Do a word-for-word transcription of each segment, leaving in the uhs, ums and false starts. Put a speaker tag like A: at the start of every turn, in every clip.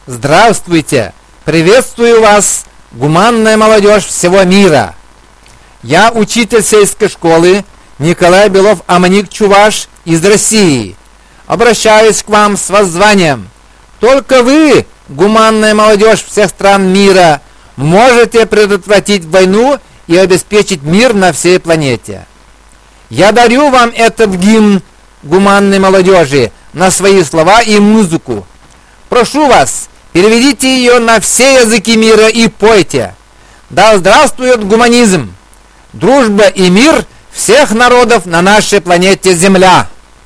A: Здравствуйте! Приветствую вас, гуманная молодежь всего мира! Я учитель сельской школы Николай Белов Аманик Чуваш из России. Обращаюсь к вам с воззванием. Только вы, гуманная молодежь всех стран мира, можете предотвратить войну и обеспечить мир на всей планете. Я дарю вам этот гимн гуманной молодежи на свои слова и музыку. Прошу вас, переведите ее на все языки мира и пойте. Да здравствует гуманизм, дружба и мир всех народов на нашей планете Земля.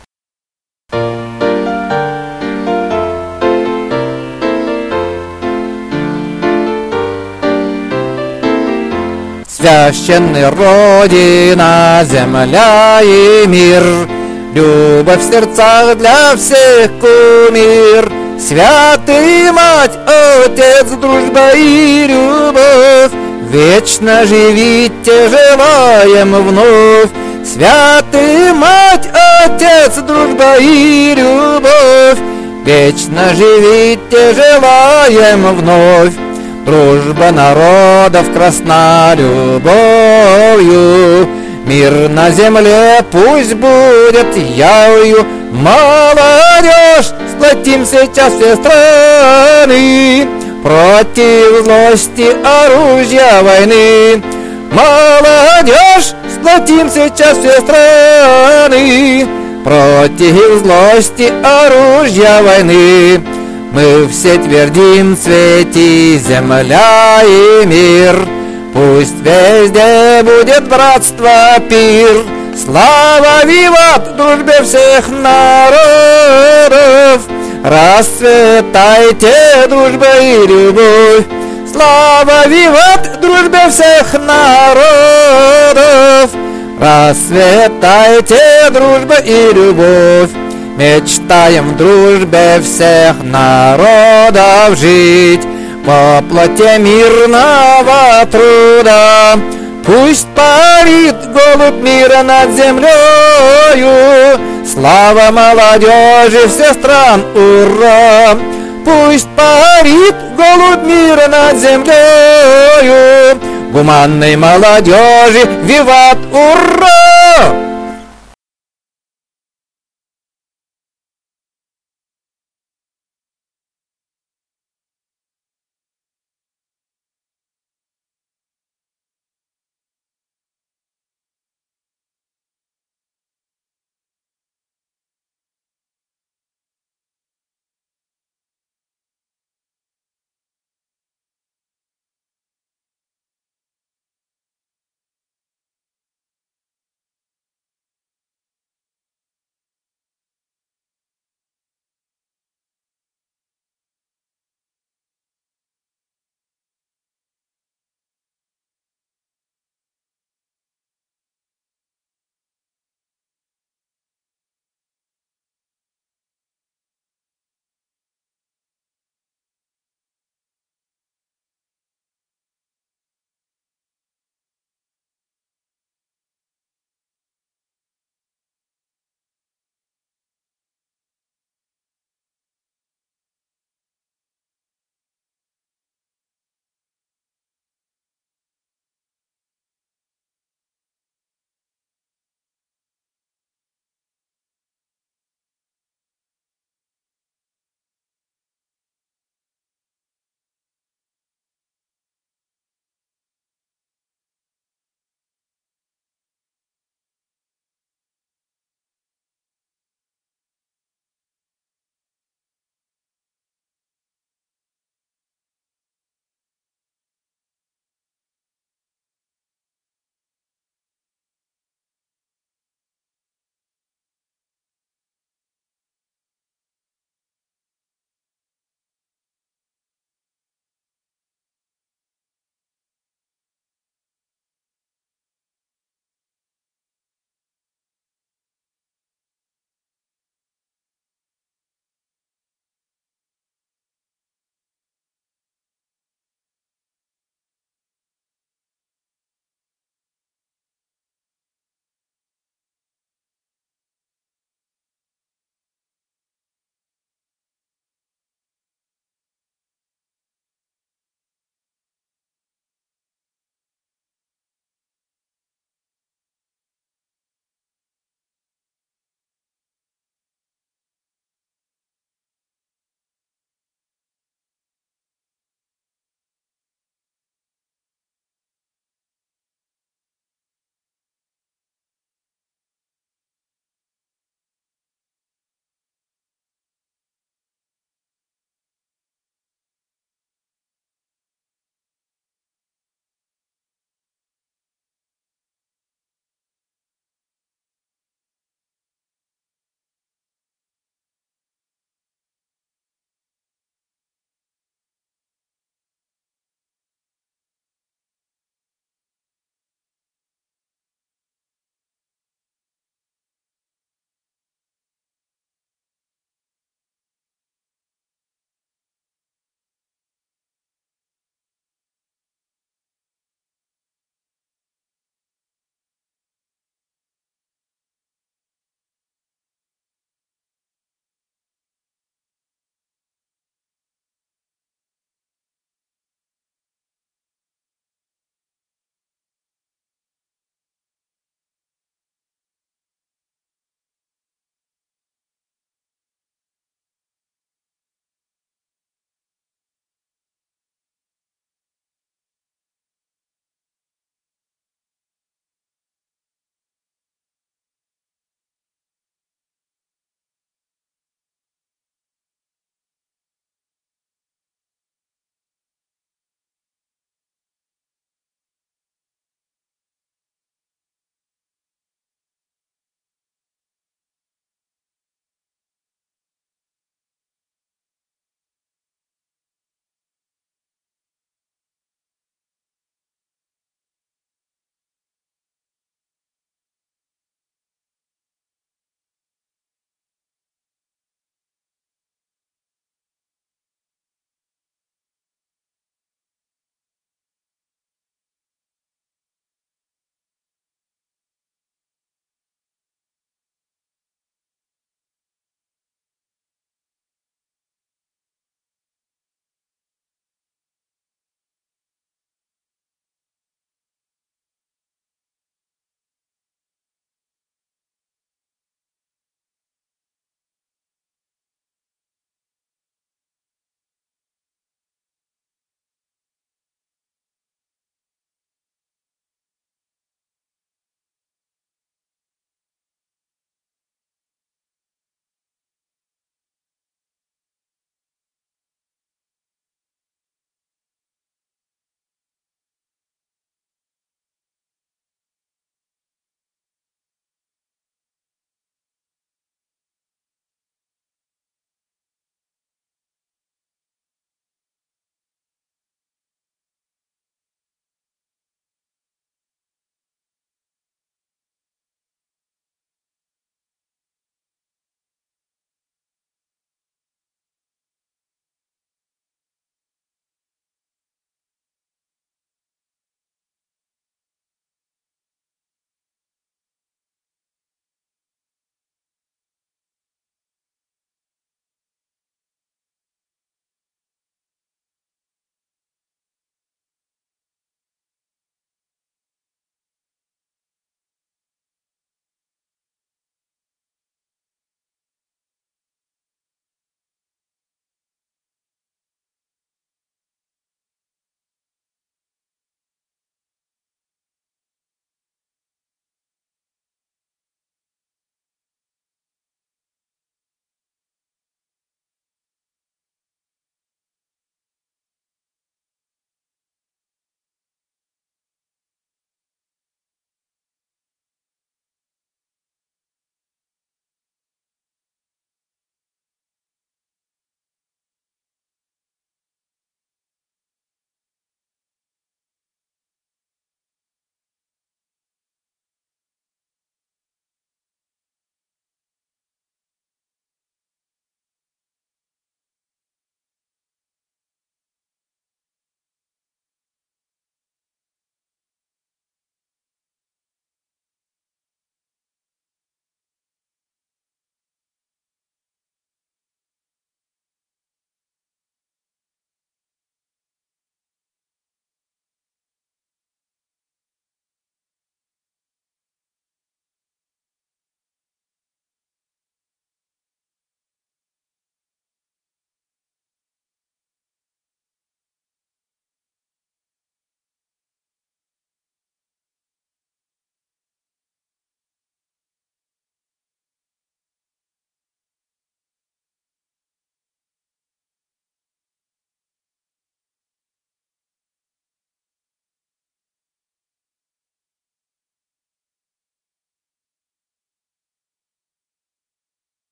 A: Священная Родина, земля и мир, любовь в сердцах для всех кумир. Святый Мать, Отец, дружба и любовь, вечно живите, желаем вновь. Святый Мать, Отец, дружба и любовь, вечно живите, желаем вновь. Дружба народов красна любовью, мир на земле пусть будет явью. Молодежь, сплотим сейчас все страны против злости оружия войны. Молодежь, сплотим сейчас все страны против злости оружия войны. Мы все твердим, цвети земля и мир, пусть везде будет братство, пир. Слава виват, дружбе всех народов, расцветайте, дружба и любовь. Слава виват, дружбе всех народов, расцветайте, дружба и любовь. Мечтаем в дружбе всех народов жить по плоти мирного труда. Пусть парит голубь мира над землею, слава молодежи всех стран, ура! Пусть парит голубь мира над землею, гуманной молодежи, виват, ура!